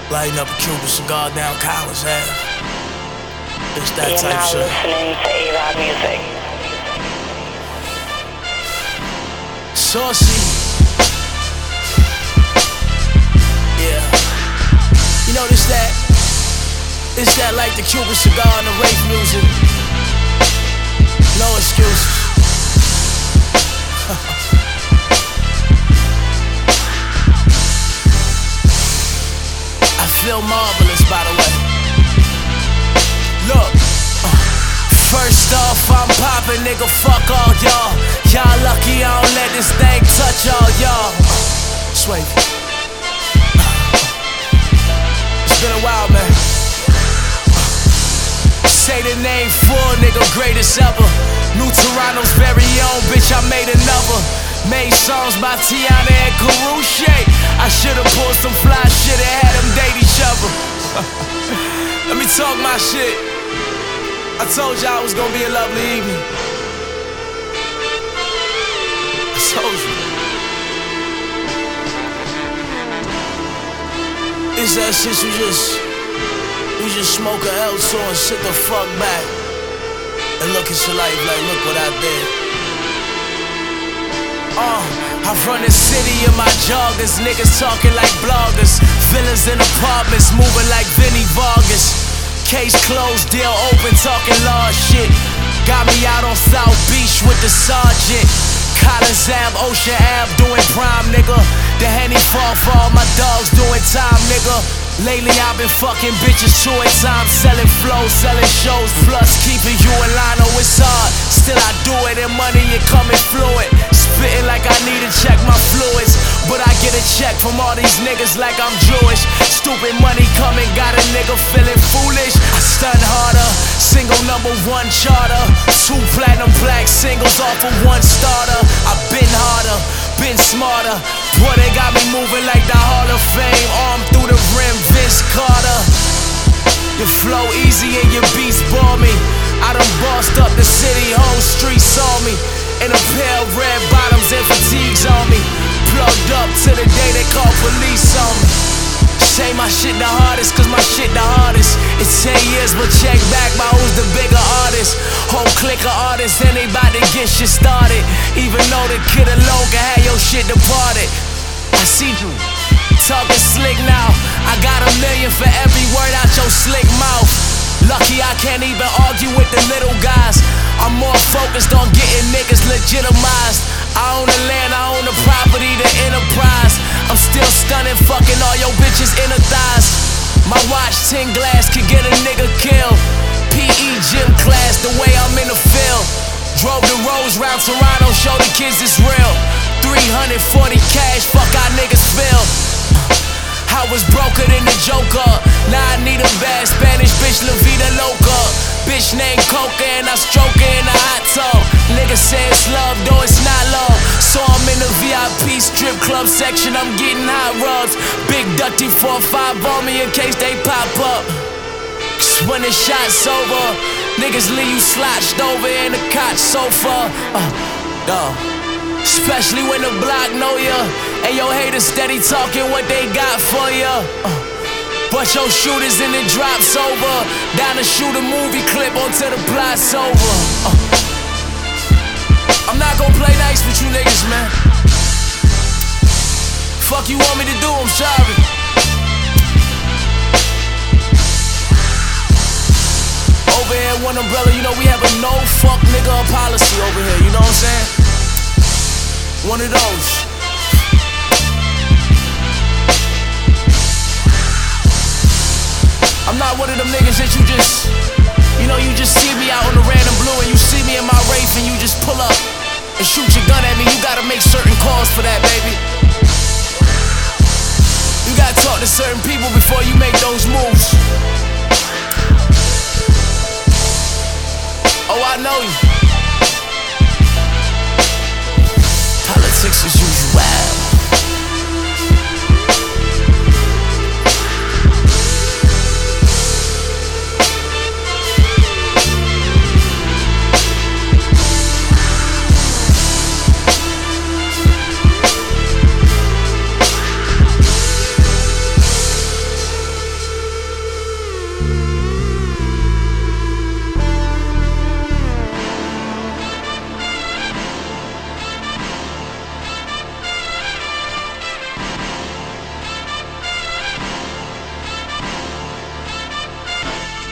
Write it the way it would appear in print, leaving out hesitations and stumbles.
Lighting up a Cuban cigar down Collins Ave. It's that You're type now shit. listening to A-Rod Music. Saucy. Yeah. You know this that? It's that like the Cuban cigar and the rape music. No excuses. I feel marvelous, by the way. Look, first off, I'm poppin', nigga, fuck all y'all. Y'all lucky I don't let this thing touch all y'all. Sway. It's been a while, man. Say the name full, nigga, greatest ever. New Toronto's very own, bitch, I made another. Made songs by Tiana and Karuche. I should've pulled some fly shit and had them date each other. Let me talk my shit. I told y'all it was gonna be a lovely evening. I told you. It's that shit you just smoke a L2 and sit the fuck back and look at your life like, look what I did. I run the city in my joggers, niggas talking like bloggers. Villas in apartments, moving like Vinnie Vargas. Case closed, deal open, talking large shit. Got me out on South Beach with the sergeant. Collins Ave, Ocean Ave, doing prime, nigga. The Henny fall for all my dogs doing time, nigga. Lately I've been fucking bitches 2 at times, selling flows, selling shows, plus keeping you in line. Oh, it's hard, still I do it, and money it coming fluid. Spitting like I need to check my fluids, but I get a check from all these niggas like I'm Jewish. Stupid money coming, got a nigga feeling foolish. I stun harder, single #1 charter, 2 platinum black singles off of 1 starter. I've been harder, been smarter. Boy, they got me moving like the Hall of Fame, arm through the rim, Vince Carter. Your flow easy and your beats bore me. I done bossed up the city, whole street saw me. In a pair of red bottoms and fatigues on me. Plugged up to the day they call police on me. Say my shit the hardest, cause my shit the hardest. It's 10 years, but check back by who's the bigger artist. Whole clique of artists, and they bout to get shit started. Even though the kid alone can have your shit departed. I see you talking slick now. I got $1 million for every word out your slick mouth. Lucky I can't even argue with the little guys. I'm more focused on getting niggas legitimized. I own the land, I own the property, the enterprise. I'm still stunning, fucking all your bitches inner thighs. My watch 10 glass could get a nigga killed. PE gym class, the way I'm in the field. Drove the roads round Toronto, show the kids it's real. 340 cash, fuck how niggas feel. I was broker than the Joker. Now I need a bad Spanish bitch, La Vida Loca. Bitch named Coca and I stroke her in a hot tub. Nigga say it's love, though it's not love. So I'm in the VIP strip club section, I'm getting hot rubs. Big Dutty 4-5 on me in case they pop up. Cause when the shot's over, niggas leave you slouched over in the couch sofa. Especially when the block know ya, and your haters steady talking what they got for ya. But your shooters in the drops over. Down to shoot a movie clip until the plot's over. I'm not gonna play nice with you niggas, man. Fuck you want me to do, I'm sorry. Over here, one umbrella, you know we have a no fuck nigga policy over here, you know what I'm saying? One of those. I'm not one of them niggas that you just, you know, you just see me out on the random blue and you see me in my Wraith and you just pull up and shoot your gun at me. You gotta make certain calls for that, baby. You gotta talk to certain people before you make those moves. Oh, I know you.